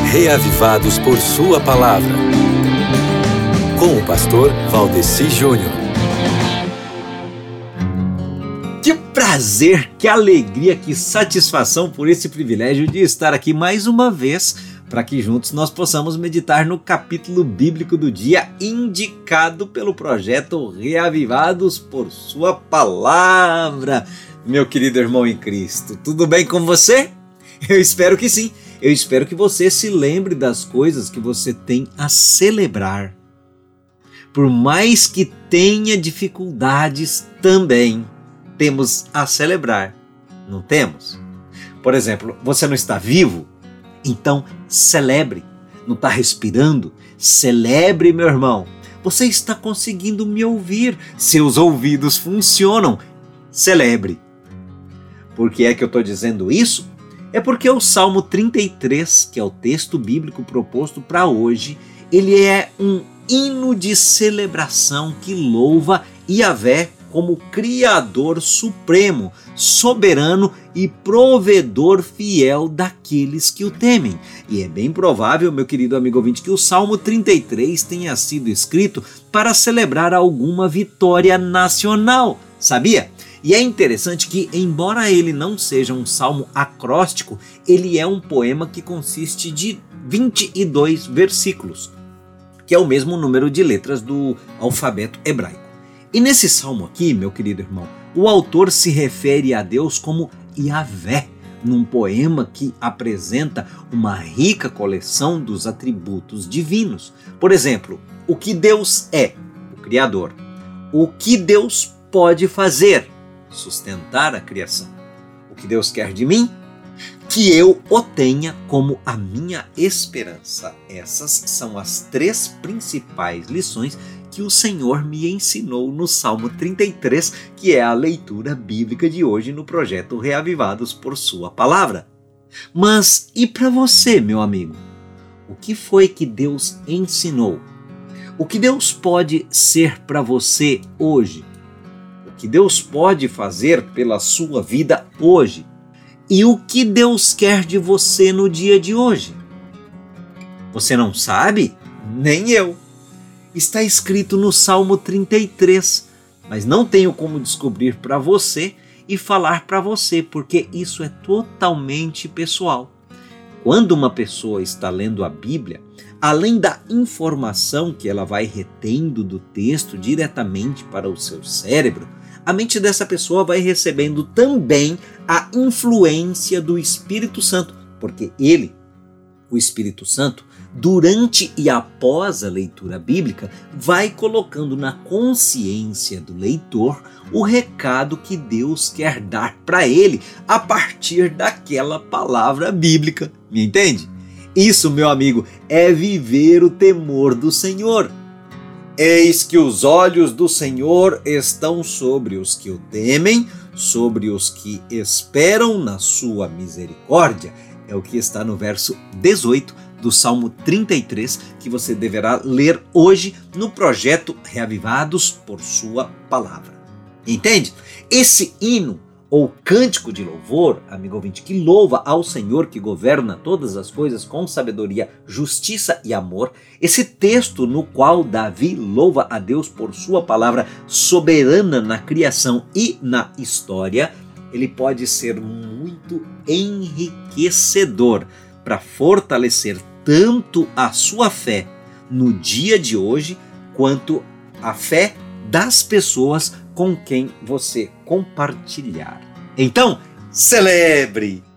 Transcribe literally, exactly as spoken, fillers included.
Reavivados por sua palavra. Com o pastor Valdeci Júnior. Que prazer, que alegria, que satisfação por esse privilégio de estar aqui mais uma vez para que juntos nós possamos meditar no capítulo bíblico do dia indicado pelo projeto Reavivados por sua palavra. Meu querido irmão em Cristo, tudo bem com você? Eu espero que sim. Eu espero que você se lembre das coisas que você tem a celebrar. Por mais que tenha dificuldades, também temos a celebrar, não temos? Por exemplo, você não está vivo? Então celebre. Não está respirando? Celebre, meu irmão. Você está conseguindo me ouvir? Seus ouvidos funcionam? Celebre. Por que é que eu estou dizendo isso? É porque o Salmo trinta e três, que é o texto bíblico proposto para hoje, ele é um hino de celebração que louva Yahvé como Criador supremo, soberano e provedor fiel daqueles que o temem. E é bem provável, meu querido amigo ouvinte, que o Salmo trinta e três tenha sido escrito para celebrar alguma vitória nacional, sabia? E é interessante que, embora ele não seja um salmo acróstico, ele é um poema que consiste de vinte e dois versículos, que é o mesmo número de letras do alfabeto hebraico. E nesse salmo aqui, meu querido irmão, o autor se refere a Deus como Yahvé, num poema que apresenta uma rica coleção dos atributos divinos. Por exemplo, o que Deus é, o Criador. O que Deus pode fazer, sustentar a criação. O que Deus quer de mim? Que eu o tenha como a minha esperança. Essas são as três principais lições que o Senhor me ensinou no Salmo trinta e três, que é a leitura bíblica de hoje no projeto Reavivados por sua palavra. Mas e para você, meu amigo? O que foi que Deus ensinou? O que Deus pode ser para você hoje? Que Deus pode fazer pela sua vida hoje? E o que Deus quer de você no dia de hoje? Você não sabe? Nem eu. Está escrito no Salmo trinta e três, mas não tenho como descobrir para você e falar para você, porque isso é totalmente pessoal. Quando uma pessoa está lendo a Bíblia, além da informação que ela vai retendo do texto diretamente para o seu cérebro, a mente dessa pessoa vai recebendo também a influência do Espírito Santo, porque ele, o Espírito Santo, durante e após a leitura bíblica, vai colocando na consciência do leitor o recado que Deus quer dar para ele a partir daquela palavra bíblica. Me entende? Isso, meu amigo, é viver o temor do Senhor. Eis que os olhos do Senhor estão sobre os que o temem, sobre os que esperam na sua misericórdia. É o que está no verso dezoito do Salmo trinta e três, que você deverá ler hoje no projeto Reavivados por sua palavra. Entende? Esse hino ou cântico de louvor, amigo ouvinte, que louva ao Senhor que governa todas as coisas com sabedoria, justiça e amor, esse texto no qual Davi louva a Deus por sua palavra soberana na criação e na história, ele pode ser muito enriquecedor para fortalecer tanto a sua fé no dia de hoje, quanto a fé das pessoas com quem você compartilhar. Então, celebre!